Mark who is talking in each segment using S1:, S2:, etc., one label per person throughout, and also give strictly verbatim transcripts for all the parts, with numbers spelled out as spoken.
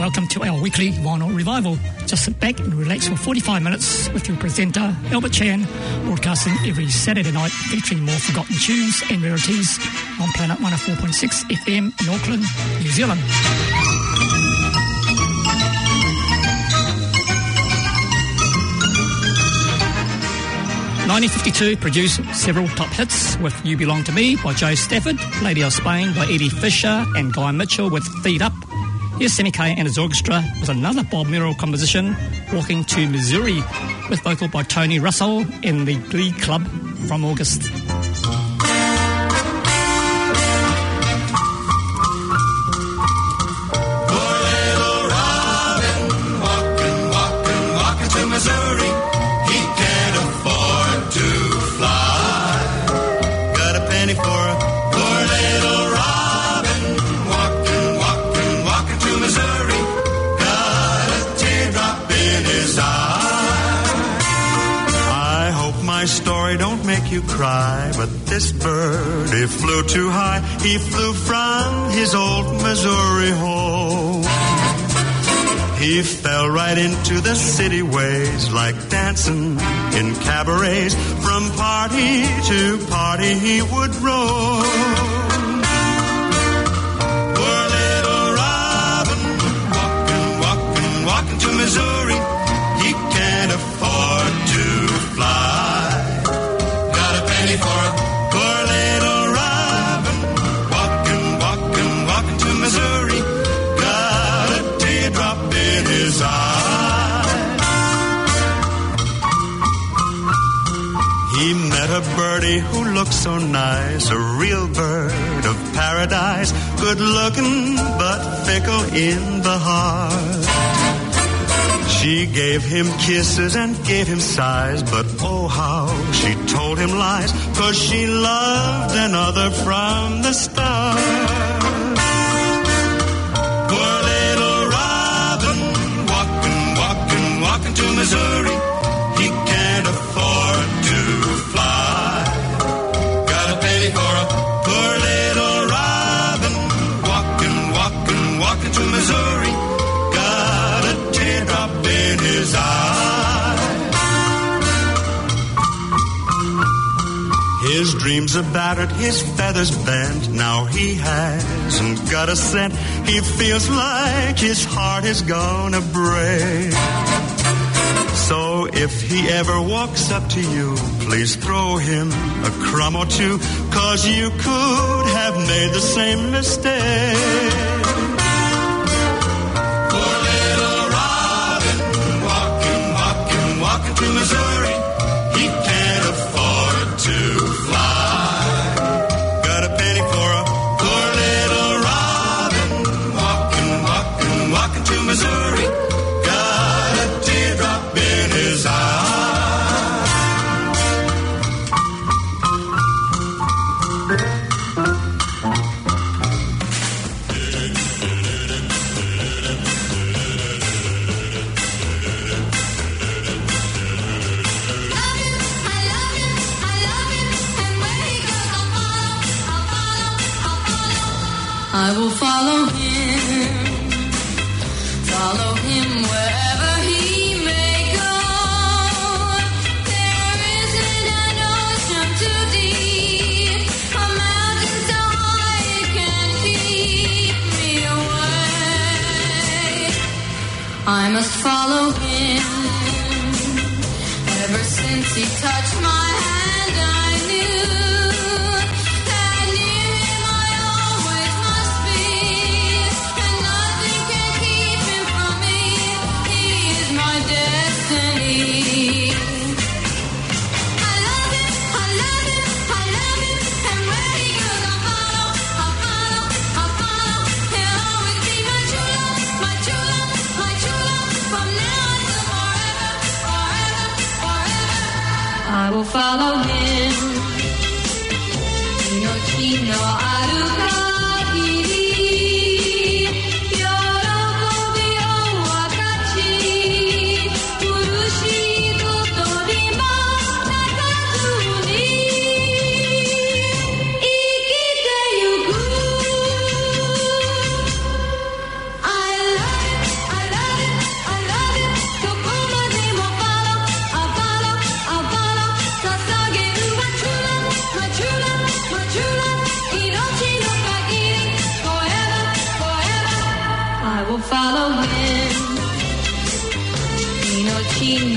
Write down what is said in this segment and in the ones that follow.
S1: welcome to our weekly Vinyl Revival. Just sit back and relax for forty-five minutes with your presenter, Albert Chan, broadcasting every Saturday night featuring more forgotten tunes and rarities on Planet one oh four point six F M in Auckland, New Zealand. nineteen fifty-two produced several top hits with You Belong to Me by Joe Stafford, Lady of Spain by Eddie Fisher and Guy Mitchell with Feed Up. Here's Sammy Kaye and his orchestra with another Bob Merrill composition, Walking to Missouri, with vocal by Tony Russell in the Glee Club from August.
S2: Poor little Robin, walking, walking, walking to Missouri. He can't afford to fly. Got a penny for a poor little Robin, walking, walking, walking to Missouri. Got a teardrop in his eye. I hope my story don't make you cry, but this bird, he flew too high. He flew from his old Missouri home. He fell right into the city ways, like dancing in cabarets. From party to party he would roam. Poor little Robin, walking, walking, walking to Missouri. He can't afford to fly. Got a penny for a poor little Robin, walking, walking, walking to Missouri. Got a teardrop in his eye. He met a birdie who looked so nice, a real bird of paradise, good looking but fickle in the heart. She gave him kisses and gave him sighs, but oh how she told him lies, 'cause she loved another from the start. Poor little Robin, walking, walking, walking to Missouri. He can't afford to fly. Got a penny for a poor little Robin, walking, walking, walking to Missouri. Got a teardrop in his eye. His dreams are battered, his feathers bent. Now he hasn't got a cent. He feels like his heart is gonna break. So if he ever walks up to you, please throw him a crumb or two, 'cause you could have made the same mistake. Poor little Robin, walking, walking, walking to Missouri. He can't afford to fly. Got a penny for a poor little Robin, walking, walking, walking to Missouri. Got a teardrop in his eye.
S3: I will follow him, follow him wherever he may go. There isn't an ocean too deep, a mountain so high it can't keep me away. I must follow him. Ever since he touched my hand, I knew that near him I always must be, and nothing can keep him from me. He is my destiny. I love him, I love him, I love him, and where he goes I'll follow, I'll follow, I'll follow. He'll always be my true love, my true love, my true love, from now until forever, forever, forever. I will follow him. Inochi no aru kagiri, yorokobi o wakachi, urushii koto ni mo nakazu ni ikite yuku. I love him,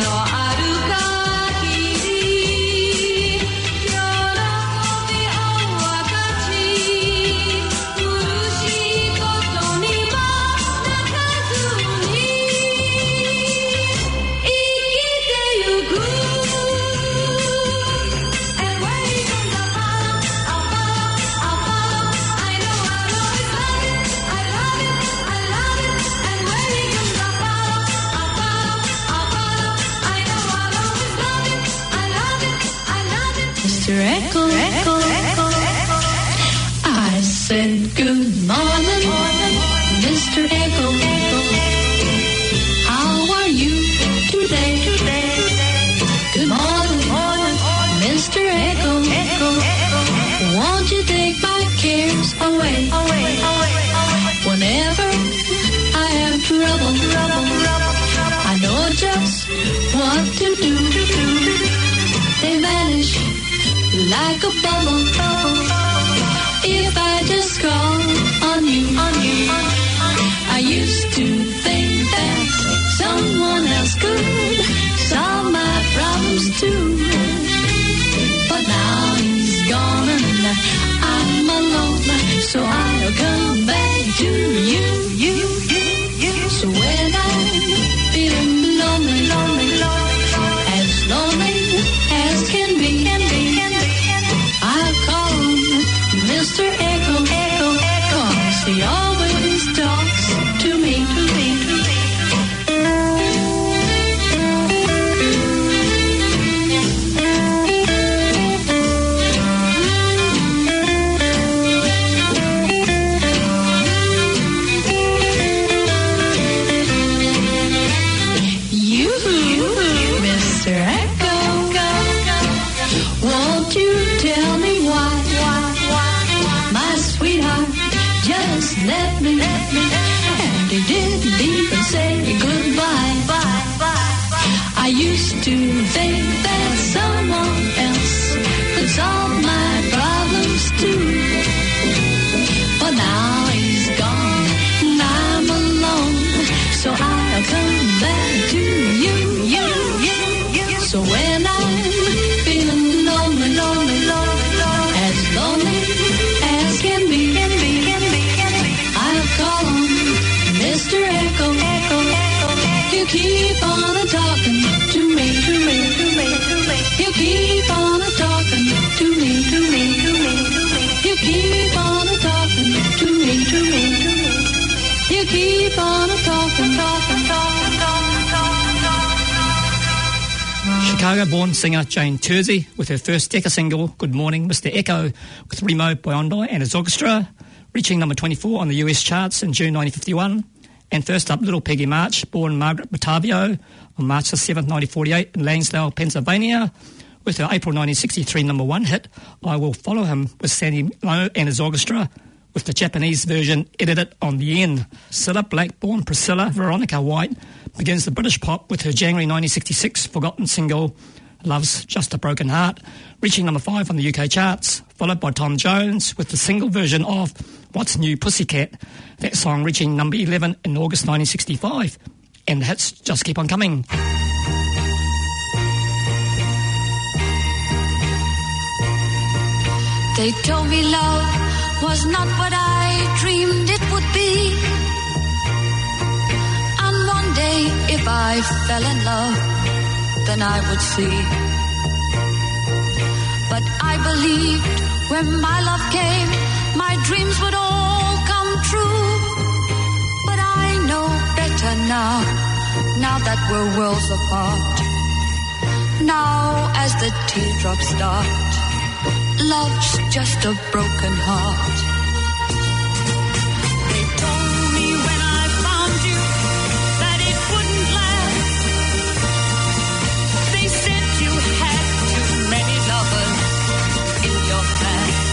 S4: Mister Echo, Echo, Echo, Echo. I said good morning, Mister Echo, Echo. How are you today? Today, good morning, morning, Mister Echo, Echo, Echo. Won't you take my cares away, away, away, away? Whenever I have trouble, trouble, trouble, I know just what to do, to do. They vanish like a bubble, bubble. If I just call on you, on you, I used to think that someone else could solve my problems too. But now he's gone and I'm alone, so I'll come back to you, you, you, you. So when I'm feeling lonely, lonely, lonely, as lonely as can be, can be, can be, I'll call on Mister Echo, Echo, Echo, 'cause he always talks to me, to me, to me. Let me, let me, and he didn't even say goodbye. Bye, bye, bye. I used to think that someone else could solve my problems too. But now he's gone and I'm alone, so I'll come back to you, you, you, you. So when I'm feeling lonely, lonely, lonely, lonely, as lonely as can be, can be, can be, I'll call on Mister Echo, Echo, Echo. You keep on a talking to me, to me, to me, to me. You keep on a talking to me, to me, to me, to me. You keep on a talking to me, to me, to me. You keep on a talking, talking, talking, talking, talking, talking.
S1: Chicago-born singer Jane Tersey with her first Decca single, Good Morning, Mister Echo, with Remo Biondi and his orchestra, reaching number twenty-four on the U S charts in June nineteen fifty-one. And first up, Little Peggy March, born Margaret Batavio on March the seventh, nineteen forty-eight in Lansdale, Pennsylvania, with her April nineteen sixty-three number one hit, I Will Follow Him, with Sandy Lowe and his orchestra, with the Japanese version edited on the end. Cilla Black, born Priscilla Veronica White, begins the British pop with her January nineteen sixty-six forgotten single, Love's Just a Broken Heart, reaching number five on the U K charts, followed by Tom Jones with the single version of What's New Pussycat, that song reaching number eleven in August nineteen sixty-five. And the hits just keep on coming.
S3: They told me love was not what I dreamed it would be. And one day if I fell in love, then I would see. But I believed when my love came, my dreams would all come true. But I know better now, now that we're worlds apart. Now as the teardrops start, love's just a broken heart. They told me when I found you that it wouldn't last. They said you had too many lovers in your past.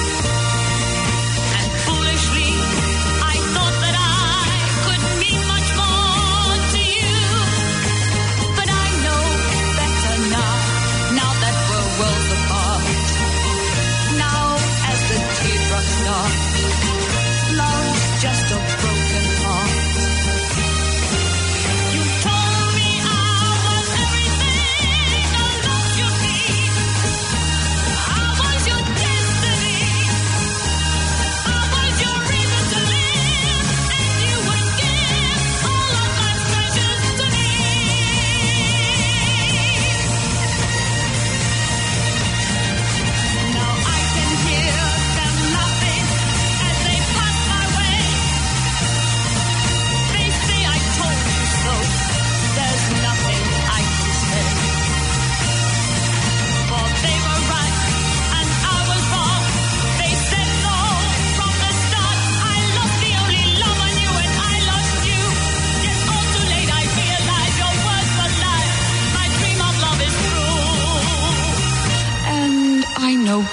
S3: And foolishly, I thought that I could mean much more to you. But I know better now, now that we're worlds apart. Now as the teardrops start,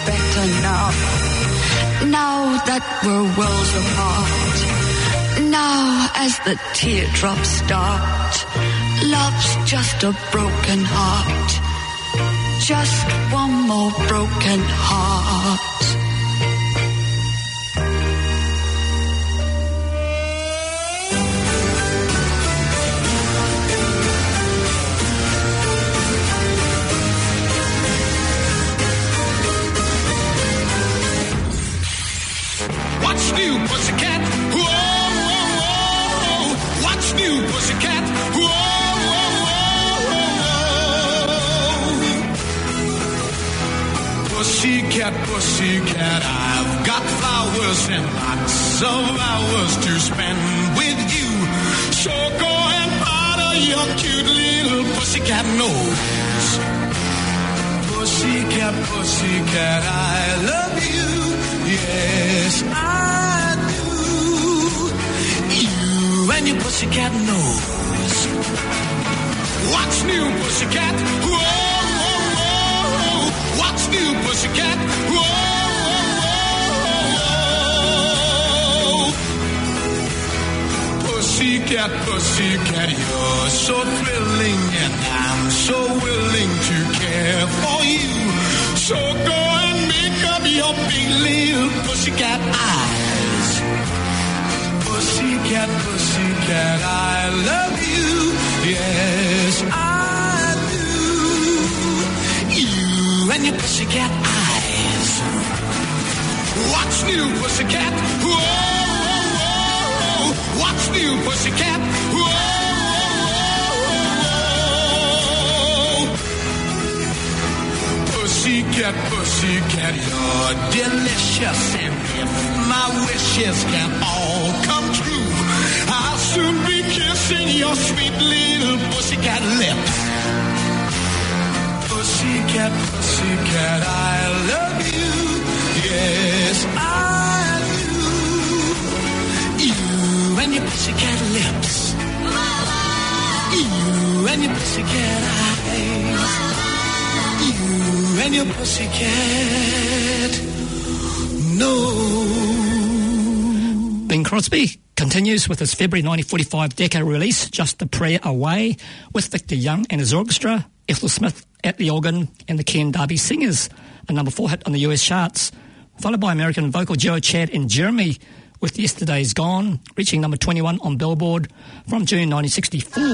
S5: better now. Now that we're worlds apart. Now as the teardrops start. Love's just a broken heart. Just one more broken heart.
S2: What's new, pussycat? Whoa, whoa, whoa. What's new, pussycat? Whoa, whoa, whoa. Pussycat, pussycat, I've got flowers and lots of hours to spend with you. So go and powder your cute little pussycat nose. Pussycat, pussycat, I love you. Yes, I do. You and your pussycat nose. What's new, pussycat? Whoa, whoa, whoa. What's new, pussycat? Whoa, whoa, whoa. Pussycat, pussycat, you're so thrilling, and I'm so willing to care for you. So go and make up your big little pussycat eyes. Pussycat, pussycat, I love you. Yes, I do. You and your pussycat eyes. What's new, pussycat? Whoa, whoa, whoa. What's new, pussycat? Whoa. Pussycat, pussycat, you're delicious, and if my wishes can all come true, I'll soon be kissing your sweet little pussycat lips. Pussycat, pussycat, I love you. Yes, I do. You and your pussycat lips. You and your pussycat eyes. You and your pussycat nose.
S1: Bing Crosby continues with his February nineteen forty-five Decca release, Just a Prayer Away, with Victor Young and his orchestra, Ethel Smith at the organ, and the Ken Darby Singers, a number four hit on the U S charts, followed by American vocal duo Chad and Jeremy with Yesterday's Gone, reaching number twenty-one on Billboard from June nineteen sixty-four.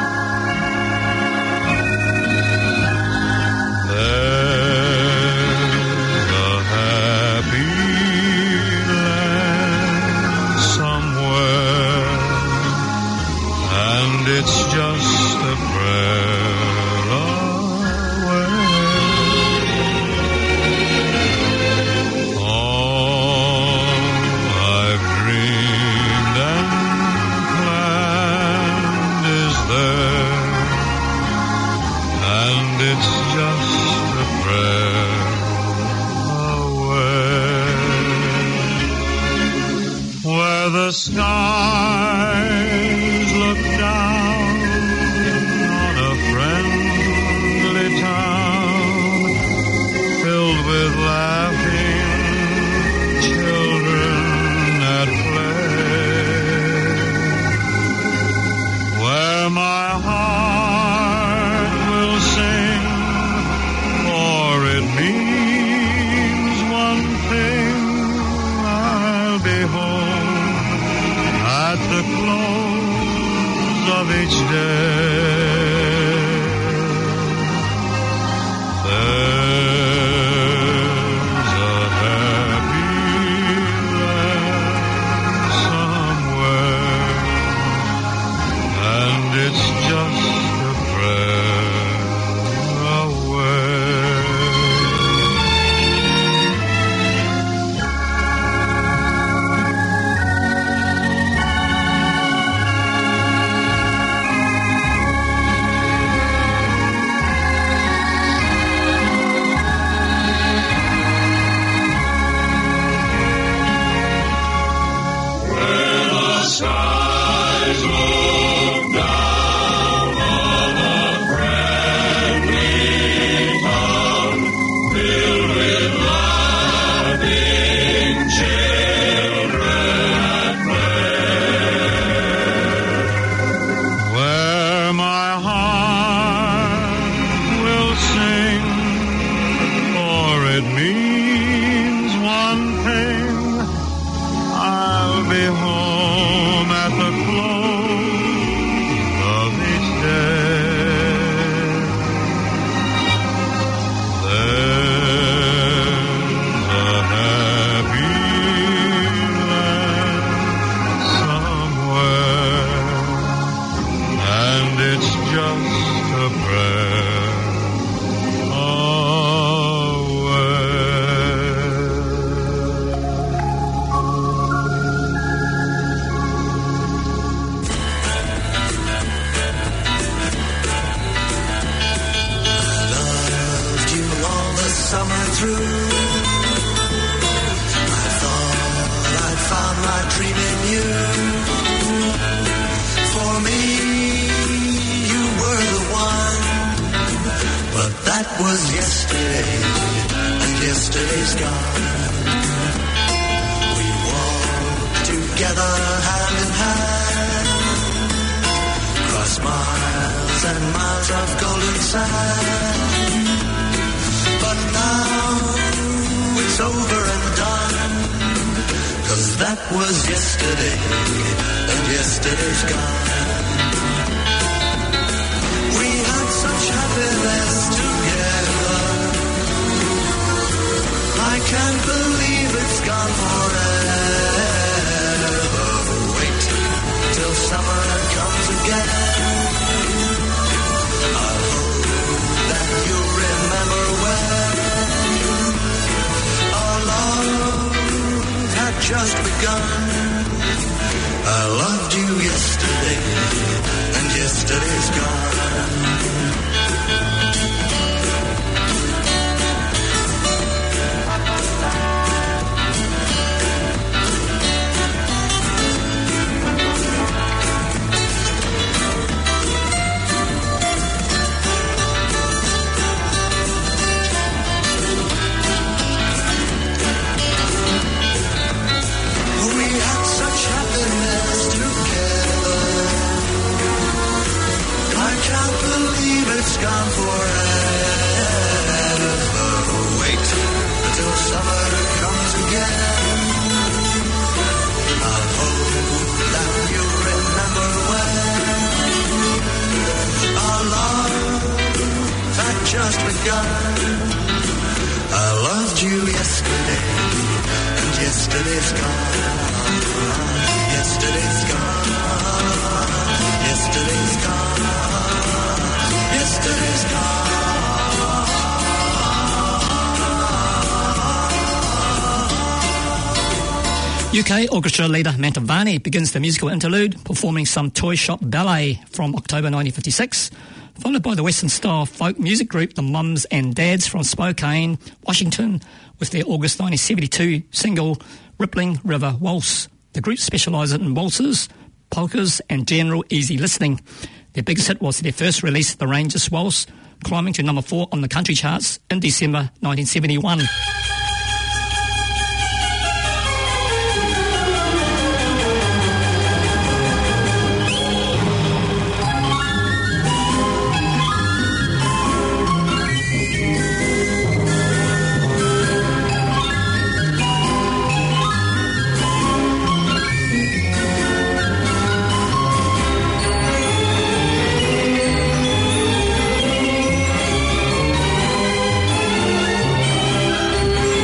S6: It's just a prayer away. All I've dreamed and planned is there, and it's just a prayer away. Where the skies look down with laughing children at play, where my heart will sing, for it means one thing: I'll be home at the close of each day.
S2: We walked together hand in hand, across miles and miles of golden sand. But now it's over and done, 'cause that was yesterday, and yesterday's gone. We had such happiness together, I can't believe it's gone forever. Wait till summer comes again. I hope that you'll remember when our love had just begun. I loved you yesterday, and yesterday's gone. It's gone forever. Wait until summer comes again. I hope that you remember when our love had just begun. I loved you yesterday, and yesterday's gone. Yesterday's gone. Yesterday's gone. Yesterday's gone.
S1: U K orchestra leader Mantovani begins the musical interlude performing some toy shop ballet from October nineteen fifty-six, followed by the Western-style folk music group the Mums and Dads from Spokane, Washington, with their August nineteen seventy-two single Rippling River Waltz. The group specialises in waltzes, polkas and general easy listening. Their biggest hit was their first release, The Rangers Waltz, climbing to number four on the country charts in December nineteen seventy-one.
S2: Yesterday's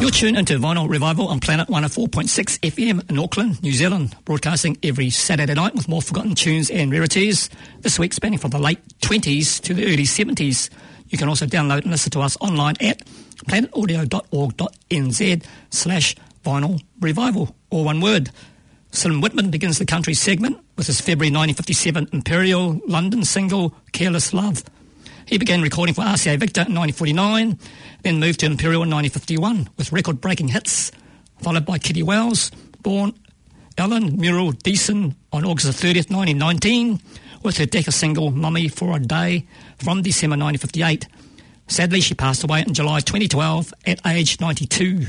S1: You're tuned into Vinyl Revival on Planet one oh four point six F M in Auckland, New Zealand, broadcasting every Saturday night with more forgotten tunes and rarities. This week spanning from the late twenties to the early seventies. You can also download and listen to us online at planetaudio.org.nz slash vinyl revival, or one word. Slim Whitman begins the country segment with his February nineteen fifty-seven Imperial London single, Careless Love. He began recording for R C A Victor in nineteen forty-nine, then moved to Imperial in nineteen fifty-one with record-breaking hits, followed by Kitty Wells, born Ellen Muriel Deason on August thirtieth, nineteen nineteen, with her Decca single, Mummy for a Day, from December nineteen fifty-eight. Sadly, she passed away in July twenty twelve at age ninety-two.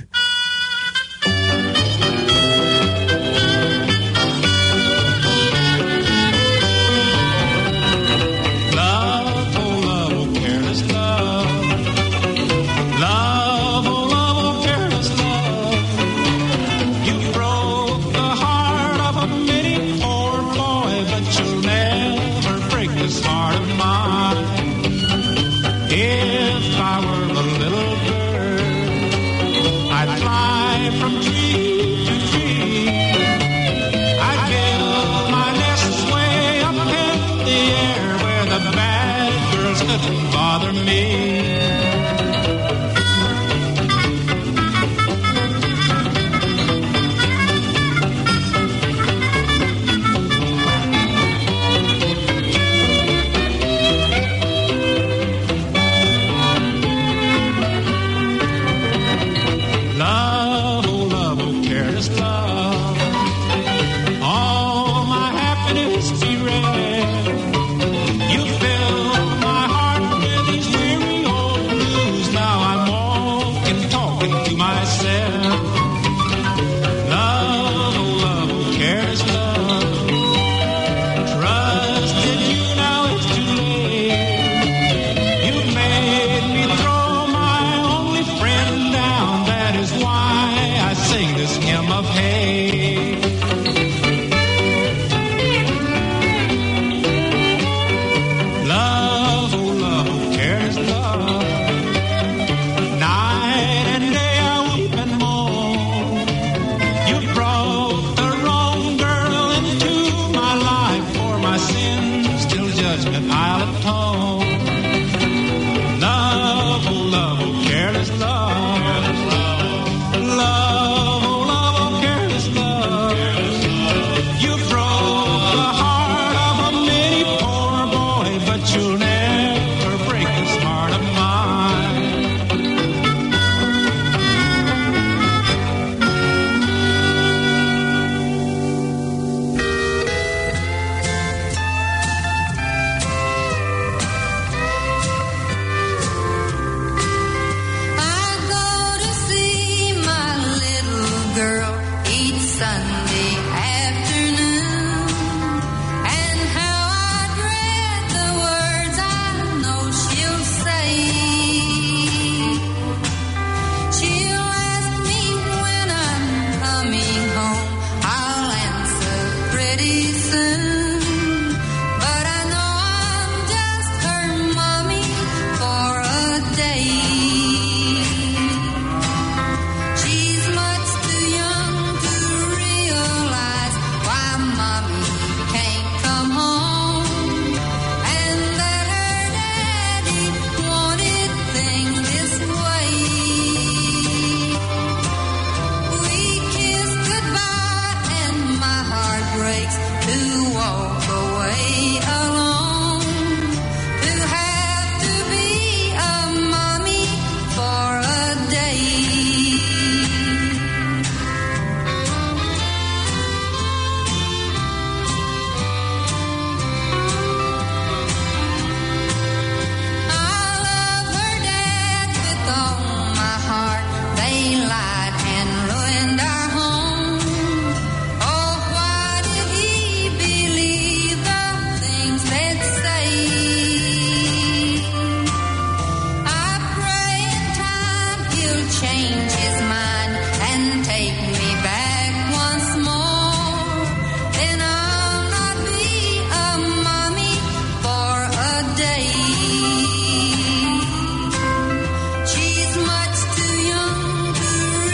S3: She's much too young to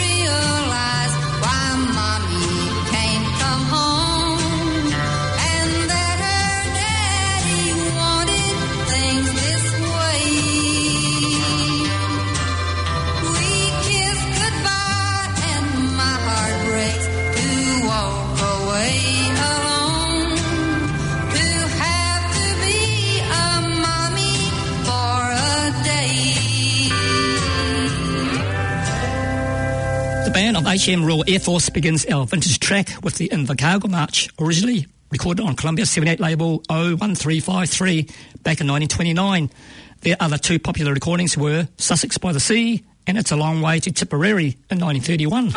S1: The band of H M Royal Air Force begins our vintage track with the Invercargill March, originally recorded on Columbia seventy-eight label oh one three five three back in nineteen twenty-nine. Their other two popular recordings were Sussex by the Sea and It's a Long Way to Tipperary in nineteen thirty-one.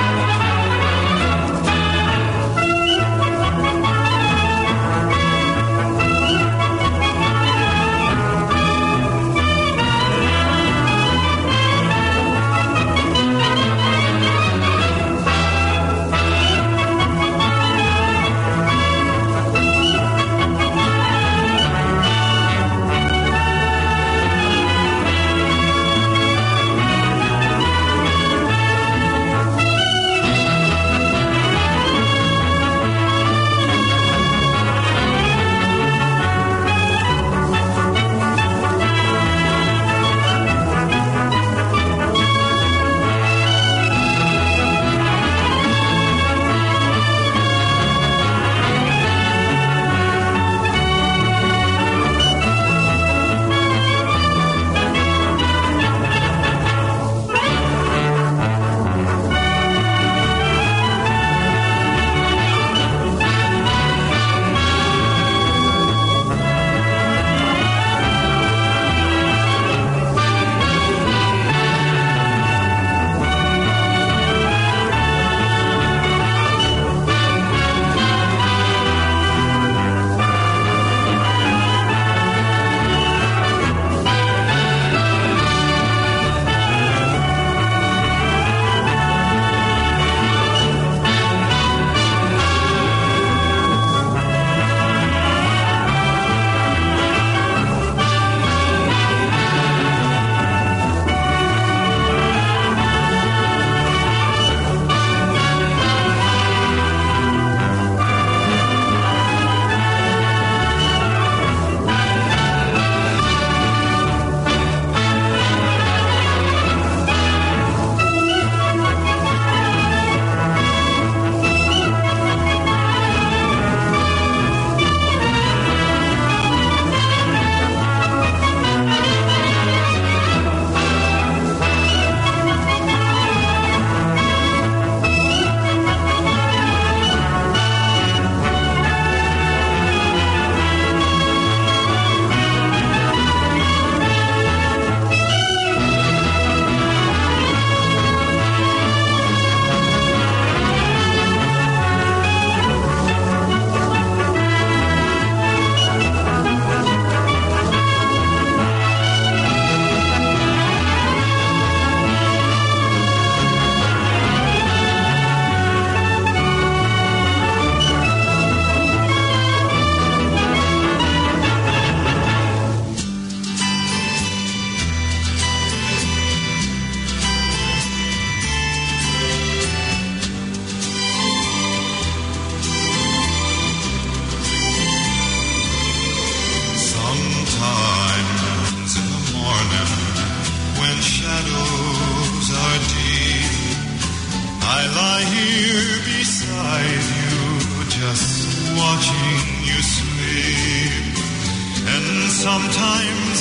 S2: Sometimes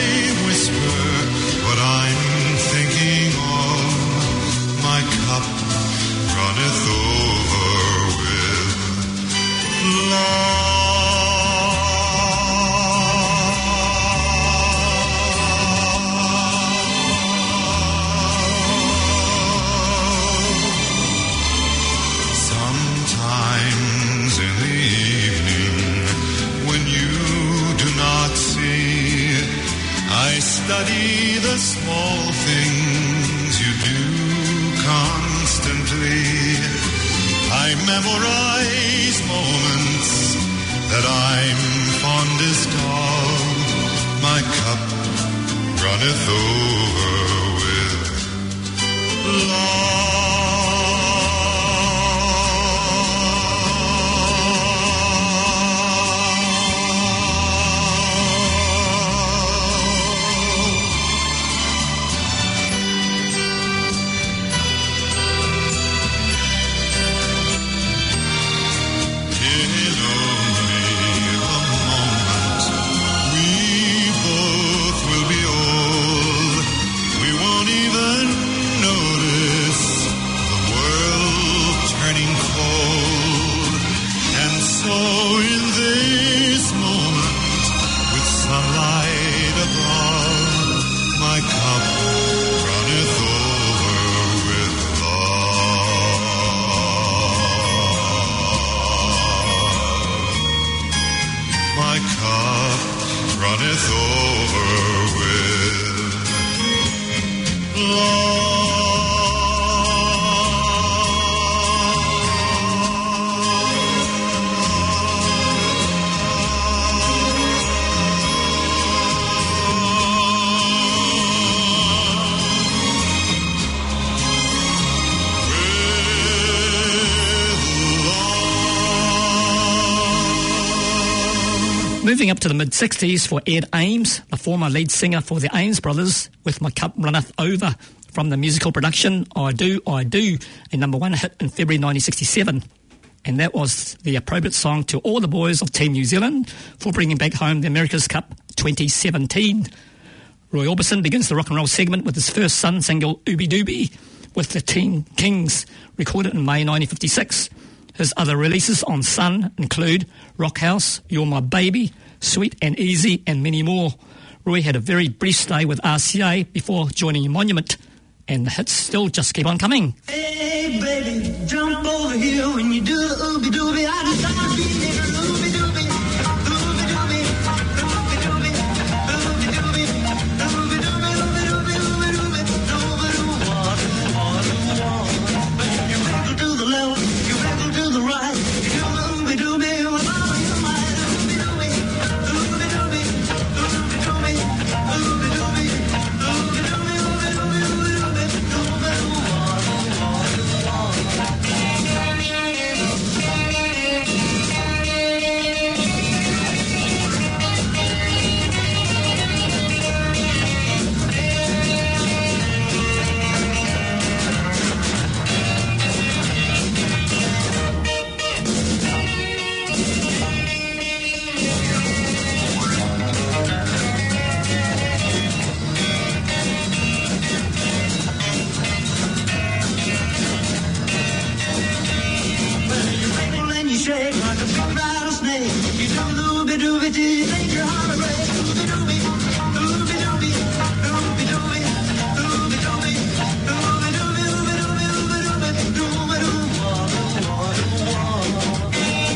S2: I whisper what I'm thinking of. My cup runneth over with love. Sometimes in the evening when you do not see, I study the small things you do constantly. I memorize moments that I'm fondest of. My cup runneth over with love. Notice
S1: Moving up to the mid-sixties for Ed Ames, the former lead singer for the Ames Brothers, with My Cup Runneth Over, from the musical production I Do, I Do, a number one hit in February nineteen sixty-seven. And that was the appropriate song to all the boys of Team New Zealand for bringing back home the America's Cup twenty seventeen. Roy Orbison begins the rock and roll segment with his first Sun single, Ooby Dooby, with the Teen Kings, recorded in May nineteen fifty-six. His other releases on Sun include Rock House, You're My Baby, Sweet and Easy, and many more. Roy had a very brief stay with R C A before joining Monument, and the hits still just keep on coming.
S7: Hey, baby, jump over here when you do the ooby dooby. I just like to be near ooby dooby. Ooby dooby, ooby dooby, ooby dooby, ooby dooby, ooby dooby, ooby dooby, ooby dooby, water, water, water. You wiggle to the left, you wiggle to the right. You do the ooby dooby with all your might. Ooby dooby, ooby dooby, ooby dooby, ooby dooby, ooby dooby, ooby dooby, ooby dooby. Shake like a big rattlesnake. You do the ooby dooby till you think your heart will break. Ooby dooby, ooby dooby, ooby dooby, ooby dooby, ooby dooby, ooby dooby, ooby dooby, dooby doo, water, water, water.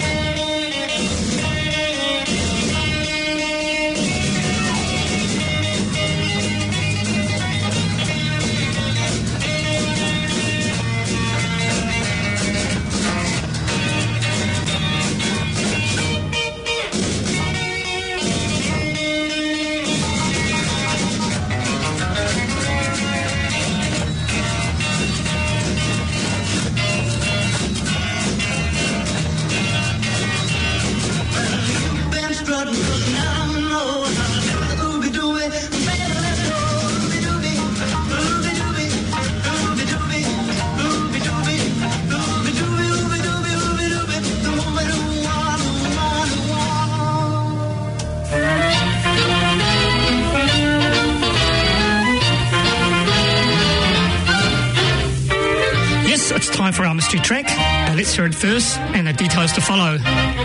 S1: It's time for our mystery track. Uh, let's hear it first, and the details to follow.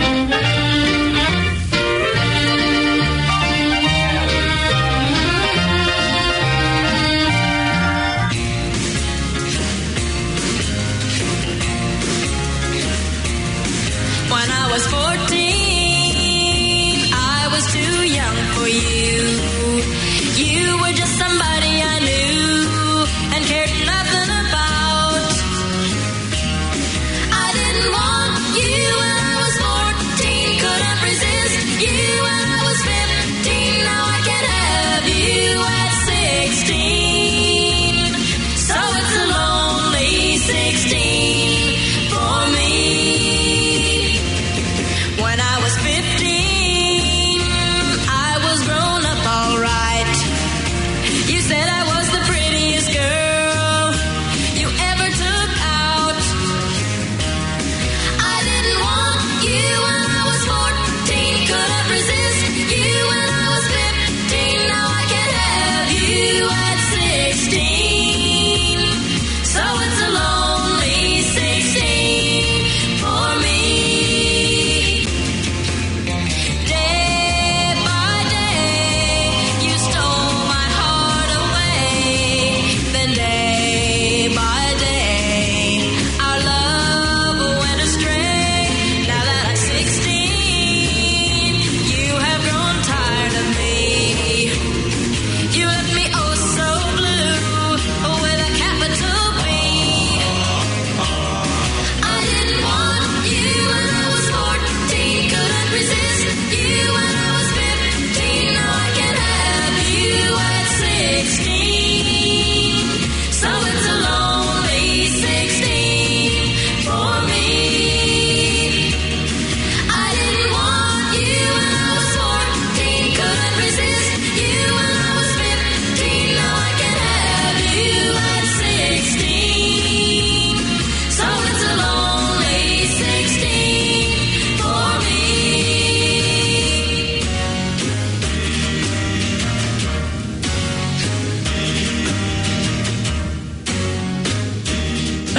S3: When I was fourteen, I was too young for you. You were just somebody I knew and cared nothing about. I didn't want you when I was fourteen.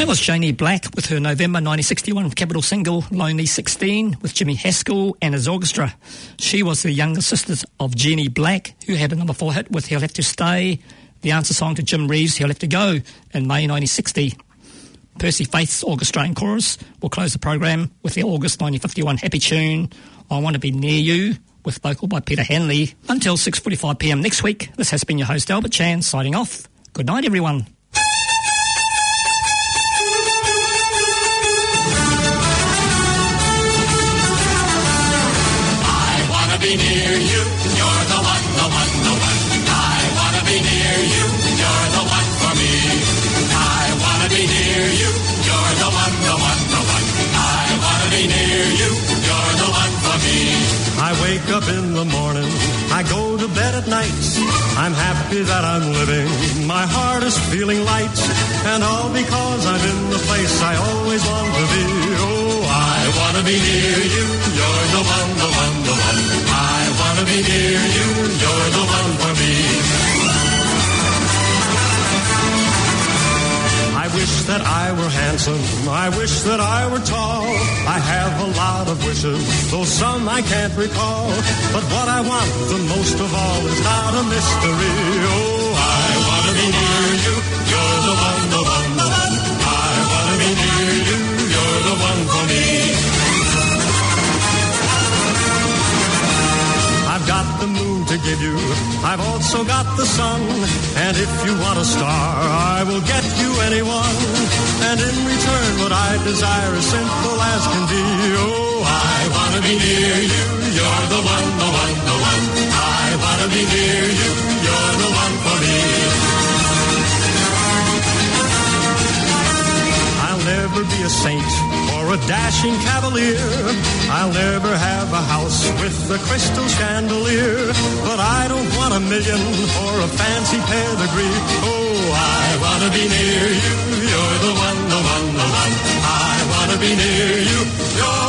S1: That was Janie Black with her November nineteen sixty-one Capitol single, Lonely sixteen, with Jimmy Haskell and his orchestra. She was the younger sister of Jeannie Black, who had a number four hit with He'll Have to Stay, the answer song to Jim Reeves' He'll Have to Go in May nineteen sixty. Percy Faith's orchestra and chorus will close the program with the August nineteen fifty-one happy tune, I Want to Be Near You, with vocal by Peter Hanley. Until six forty-five p m next week, this has been your host Albert Chan, signing off. Good night, everyone.
S2: Be near you, you're the one, the one, the one. I wanna be near you, you're the one for me. I wanna be near you, you're the one, the one, the one. I wanna be near you, you're the one for me.
S8: I wake up in the morning, I go to bed at night. I'm happy that I'm living, my heart is feeling light. And all because I'm in the place I always want to be. Oh, I wanna be near you, you're the one, the one, the one. I wanna be near you, you're the one for me. I wish that I were handsome, I wish that I were tall. I have a lot of wishes, though some I can't recall. But what I want the most of all is not a mystery. Oh, I wanna be near you, you're the one, the one, the one. I wanna be near you, you're the one for me. I've got the moon to give you, I've also got the sun. And if you want a star, I will get you anyone. And in return what I desire is simple as can be. Oh, I wanna be near you, you're the one, the one, the one. I wanna be near you, you're the one for me. I'll never be a saint or a dashing cavalier. I'll never have a house with a crystal chandelier. But I don't want a million or a fancy pedigree. Oh, I wanna be near you, you're the one, the one, the one. I wanna be near you, you're